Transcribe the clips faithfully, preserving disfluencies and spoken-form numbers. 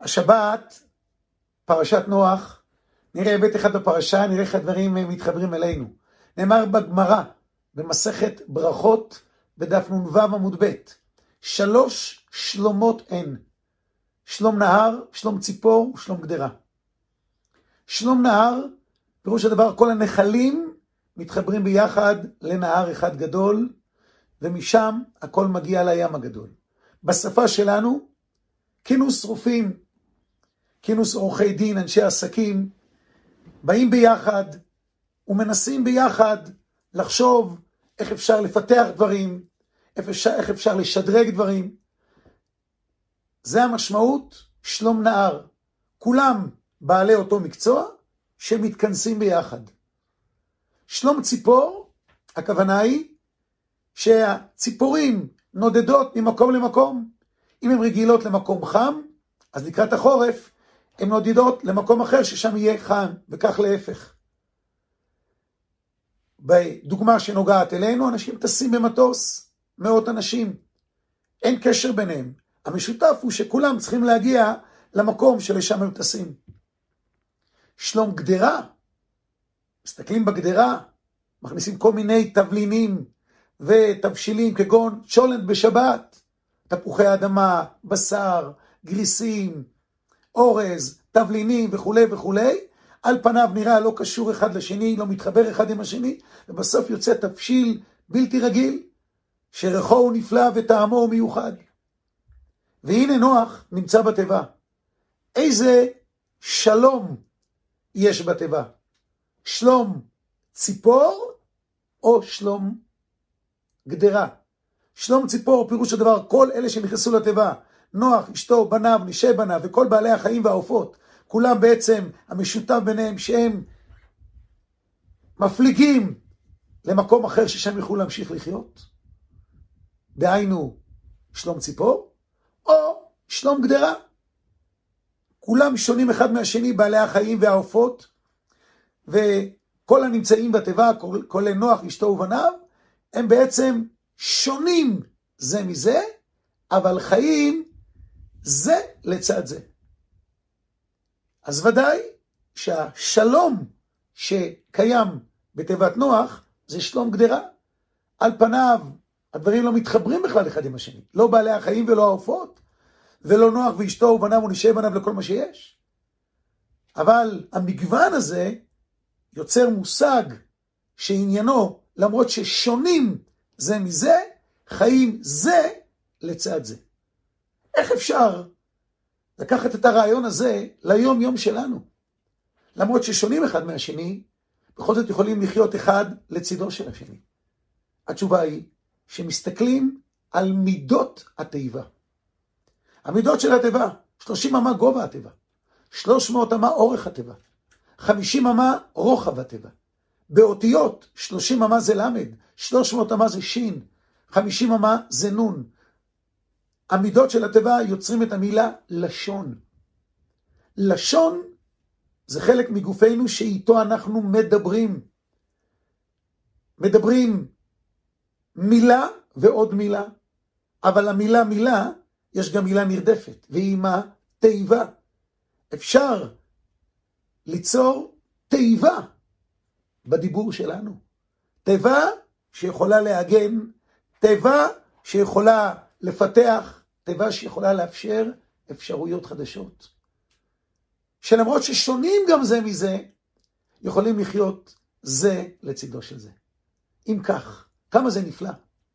השבת, פרשת נוח, נראה היבט אחד בפרשה, נראה איך הדברים מתחברים אלינו. נאמר בגמרא, במסכת ברכות, בדף נ"ו עמוד ב', שלוש שלומות אין. שלום נהר, שלום ציפור ושלום גדרה. שלום נהר, פירוש הדבר, כל הנחלים מתחברים ביחד לנהר אחד גדול, ומשם הכל מגיע לים הגדול. בשפה שלנו, כינוס רופאים, כינוס עורכי דין, אנשי עסקים, באים ביחד ומנסים ביחד לחשוב איך אפשר לפתח דברים, איך אפשר, איך אפשר לשדרג דברים. זה המשמעות שלום נהר. כולם בעלי אותו מקצוע שמתכנסים ביחד. שלום ציפור, הכוונה היא שהציפורים נודדות ממקום למקום. אם הן רגילות למקום חם, אז לקראת החורף הן נודדות למקום אחר ששם יהיה חם, וכך להפך. בדוגמה שנוגעת אלינו, אנשים טסים במטוס, מאות אנשים. אין קשר ביניהם. המשותף הוא שכולם צריכים להגיע למקום שלשם הם טסים. שלום גדרה, מסתכלים בגדרה, מכניסים כל מיני תבלינים ותבשילים כגון צ'ולנט בשבת, תפוחי אדמה, בשר, גריסים, אורז, תבלינים וכו' וכו'. על פניו נראה לא קשור אחד לשני, לא מתחבר אחד עם השני, ובסוף יוצא תבשיל בלתי רגיל, שריחו הוא נפלא וטעמו הוא מיוחד. והנה נוח נמצא בתיבה. איזה שלום יש בתיבה? שלום ציפור או שלום גדרה? שלום ציפור פירוש הדבר, כל אלה שנכנסו לתיבה, נוח, אשתו, בניו, נשי בניו וכל בעלי החיים והעופות, כולם בעצם המשותף ביניהם שהם מפליגים למקום אחר ששם יוכלו להמשיך לחיות. דהיינו שלום ציפור או שלום גדרה. כולם שונים אחד מהשני, בעלי החיים והעופות, וכל הנמצאים בתיבה, כולל נוח, אשתו ובניו, הם בעצם שונים זה מזה, אבל חיים זה לצד זה. אז ודאי שהשלום שקיים בתיבת נוח זה שלום גדרה. על פניו הדברים לא מתחברים בכלל אחד עם השני, לא בעלי החיים ולא העופות, ולא נוח ואשתו ובניו ונשי בניו לכל מה שיש. אבל המגוון הזה יוצר מושג שעניינו, למרות ששונים זה מזה, חיים זה לצד זה. איך אפשר לקחת את הרעיון הזה ליום יום שלנו? למרות ששונים אחד מהשני, בכל זאת יכולים לחיות אחד לצידו של השני. התשובה היא שמסתכלים על מידות התיבה. המידות של התיבה, שלושים אמה גובה התיבה, שלוש מאות אמה אורך התיבה, חמישים אמה רוחב התיבה. באותיות, שלושים אמה זה למד, שלוש מאות אמה זה שין, חמישים אמה זה נון. המידות של התיבה יוצרים את המילה לשון. לשון זה חלק מגופנו שאיתו אנחנו מדברים. מדברים מילה ועוד מילה, אבל המילה מילה, יש גם מילה נרדפת, והיא מה? תיבה. אפשר ליצור תיבה בדיבור שלנו. תיבה שיכולה להגן, תיבה שיכולה לפתח, תיבה שיכולה לאפשר אפשרויות חדשות. שלמרות ששונים גם זה מזה, יכולים לחיות זה לצידו של זה. אם כך, כמה זה נפלא.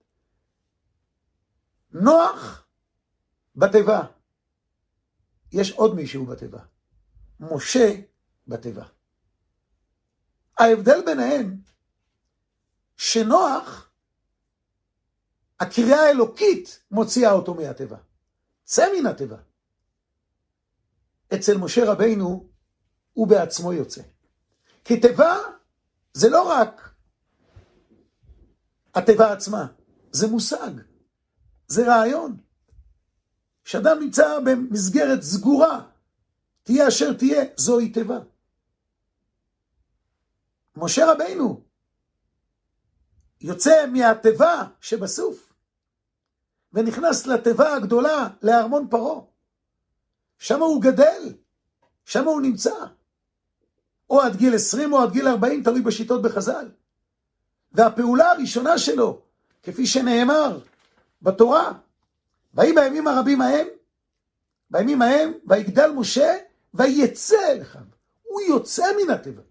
נוח בתיבה. יש עוד מישהו בתיבה. משה בתיבה. ההבדל ביניהם, שנוח, הקריאה האלוקית מוציאה אותו מהתיבה. צא מן התיבה. אצל משה רבינו הוא בעצמו יוצא. כי תיבה זה לא רק התיבה עצמה, זה מושג, זה רעיון. שאדם נמצא במסגרת סגורה, תהיה אשר תהיה, זוהי תיבה. משה רבינו יוצא מהתיבה שבסוף, ונכנס לתיבה הגדולה, לארמון פרעה, שם הוא גדל, שם הוא נמצא. או עד גיל עשרים או עד גיל ארבעים, תלוי בשיטות בחז"ל. והפעולה הראשונה שלו, כפי שנאמר בתורה, ויהי בימים הרבים ההם, בימים ההם, ויגדל משה, ויצא אליכם. הוא יוצא מן הטבע.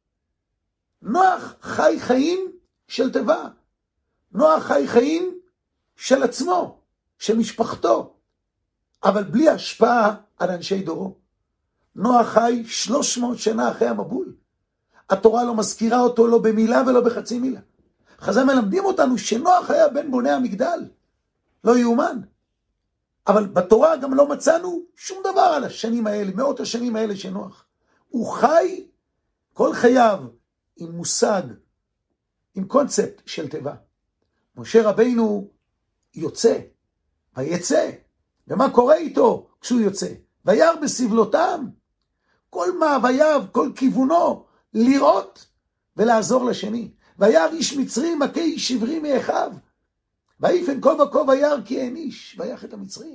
נוח חי חיים של טבע. נוח חי חיים של עצמו, של משפחתו, אבל בלי השפעה על אנשי דורו. נוח חי שלוש מאות שנה אחרי המבול. התורה לא מזכירה אותו לא במילה ולא בחצי מילה. חז"ל מלמדים אותנו שנוח היה בן בוני המגדל. לא יאומן. אבל בתורה גם לא מצאנו שום דבר על השנים האלה, מאות השנים האלה של נוח. הוא חי כל חייו עם מושג, עם קונספט של טבע. משה רבינו יוצא, ויצא. ומה קורה איתו כשהוא יוצא? וירא בסבלותם. כל מאווייו, כל כיוונו, לראות ולעזור לשני. וירא איש מצרי מכה איש עברי מאחיו. ויפן כה וכה וירא כי אין איש, ויך את המצרי.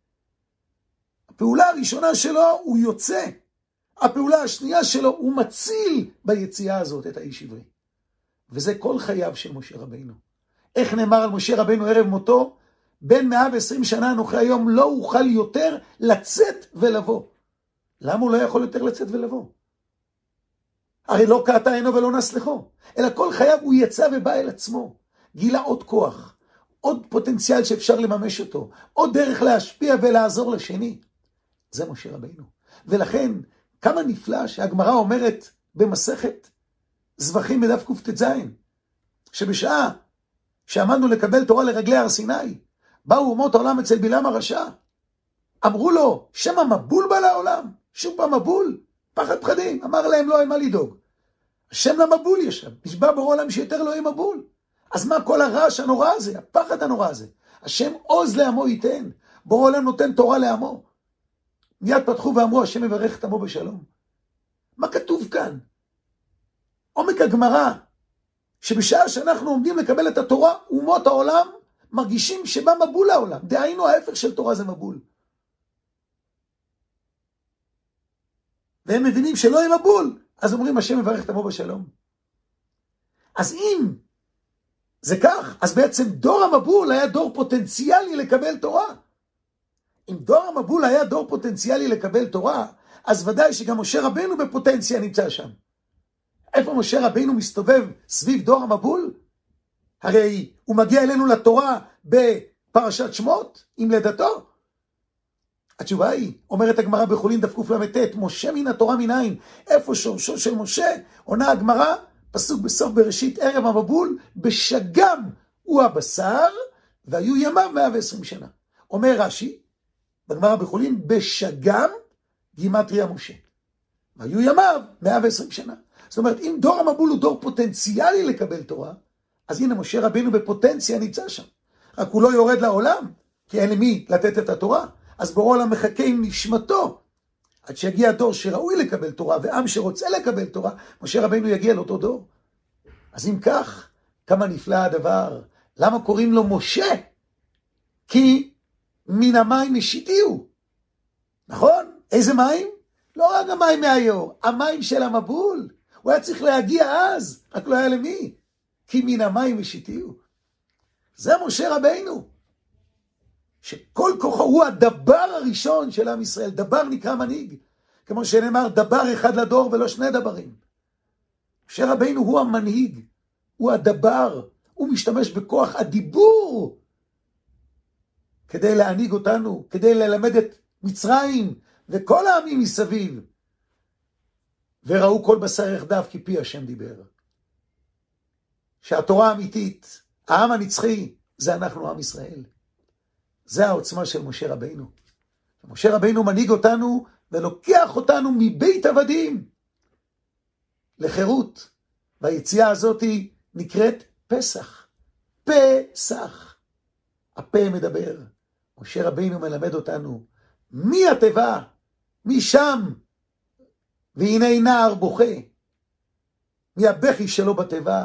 הפעולה הראשונה שלו הוא יוצא. הפעולה השנייה שלו הוא מציל ביציאה הזאת את האיש עברי. וזה כל חייו של משה רבינו. איך נאמר על משה רבינו ערב מותו? בין מאה ועשרים שנה אנוכי היום לא אוכל יותר לצאת ולבוא. למה הוא לא יכול יותר לצאת ולבוא? הרי לא קעתה עינו ולא נסלחו, אלא כל חייו הוא יצא ובא אל עצמו. גילה עוד כוח, עוד פוטנציאל שאפשר לממש אותו, עוד דרך להשפיע ולעזור לשני. זה משה רבינו. ולכן, כמה נפלא שהגמרא אומרת במסכת זבחים בדף קט"ז, שבשעה שעמדנו לקבל תורה לרגלי הר סיני, באו אומות העולם אצל בלעם הרשע. אמרו לו, שמא מבול בא לעולם? שוב פעם מבול? פחד פחדים. אמר להם, לא, אין מה לדאוג. השם למבול יש שם. נשבע בורא עולם שיותר לא יהיה מבול. אז מה כל הרעש הנורא הזה? הפחד הנורא הזה. השם עוז לעמו ייתן. בורא עולם נותן תורה לעמו. מיד פתחו ואמרו, השם מברך את עמו בשלום. מה כתוב כאן? עומק הגמרא, שבשעה שאנחנו עומדים לקבל את התורה, אומות העולם מרגישים שבא מבול לעולם. דהיינו ההפך של תורה זה מבול. והם מבינים שלא יהיה מבול, אז אומרים השם מברך את עמו בשלום. אז אם זה כך, אז בעצם דור המבול היה דור פוטנציאלי לקבל תורה. אם דור המבול היה דור פוטנציאלי לקבל תורה, אז ודאי שגם משה רבינו בפוטנציה נמצא שם. איפה משה רבינו מסתובב סביב דור המבול? הרי הוא מגיע אלינו לתורה בפרשת שמות עם לידתו. התשובה היא, אומרת הגמרא בחולין דף קל"ט, משה מן התורה מנין? איפה שורשו של משה? עונה הגמרא, פסוק בסוף בראשית ערב המבול, בשגם הוא הבשר, והיו ימיו מאה ועשרים שנה. אומר רש"י, בגמרא בחולין, בשגם גימטריה משה. והיו ימיו מאה ועשרים שנה. זאת אומרת, אם דור המבול הוא דור פוטנציאלי לקבל תורה, אז הנה משה רבינו בפוטנציה נמצא שם. רק הוא לא יורד לעולם, כי אין למי לתת את התורה. אז בורא עולם מחכה עם נשמתו, עד שיגיע דור שראוי לקבל תורה, ועם שרוצה לקבל תורה, משה רבינו יגיע לאותו דור. אז אם כך, כמה נפלא הדבר. למה קוראים לו משה? כי מן המים משיתיהו. נכון? איזה מים? לא רק המים מהיור, המים של המבול. הוא היה צריך להגיע אז, רק לא היה למי. כי מן המים משיתיהו. זה משה רבינו. שכל כוחו הוא הדבר הראשון של עם ישראל. דבר נקרא מנהיג. כמו שנאמר, דבר אחד לדור ולא שני דברים. משה רבינו הוא המנהיג. הוא הדבר. הוא משתמש בכוח הדיבור. כדי להנהיג אותנו. כדי ללמד את מצרים וכל העמים מסביב. וראו כל בשר יחדיו כי פי השם דיבר. שהתורה האמיתית, העם הנצחי, זה אנחנו עם ישראל. זה העוצמה של משה רבינו. משה רבינו מנהיג אותנו ולוקח אותנו מבית עבדים לחירות. והיציאה הזאת נקראת פסח. פסח. הפה מדבר. משה רבינו מלמד אותנו מי התיבה, מי שם, והנה נער בוכה. מי הבכי שלו בתיבה.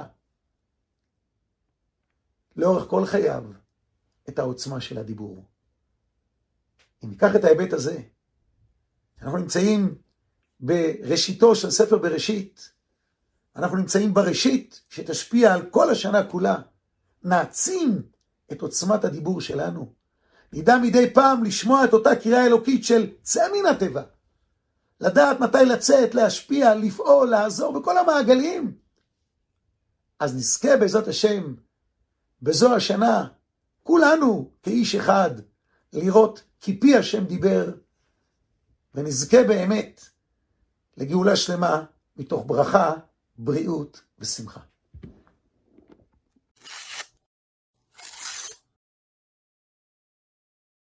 לאורך כל חייו. את העוצמה של הדיבור. אם ניקח את ההיבט הזה, אנחנו נמצאים בראשיתו של ספר בראשית, אנחנו נמצאים בראשית שתשפיע על כל השנה כולה, נעצים את עוצמת הדיבור שלנו, נדע מדי פעם לשמוע את אותה קריאה אלוקית של צא מן הטבע, לדעת מתי לצאת, להשפיע, לפעול, לעזור בכל המעגלים. אז נזכה בעזרת השם, בזו השנה, כולנו כאיש אחד, לראות כי פי השם דיבר, ונזכה באמת לגאולה שלמה מתוך ברכה, בריאות ושמחה.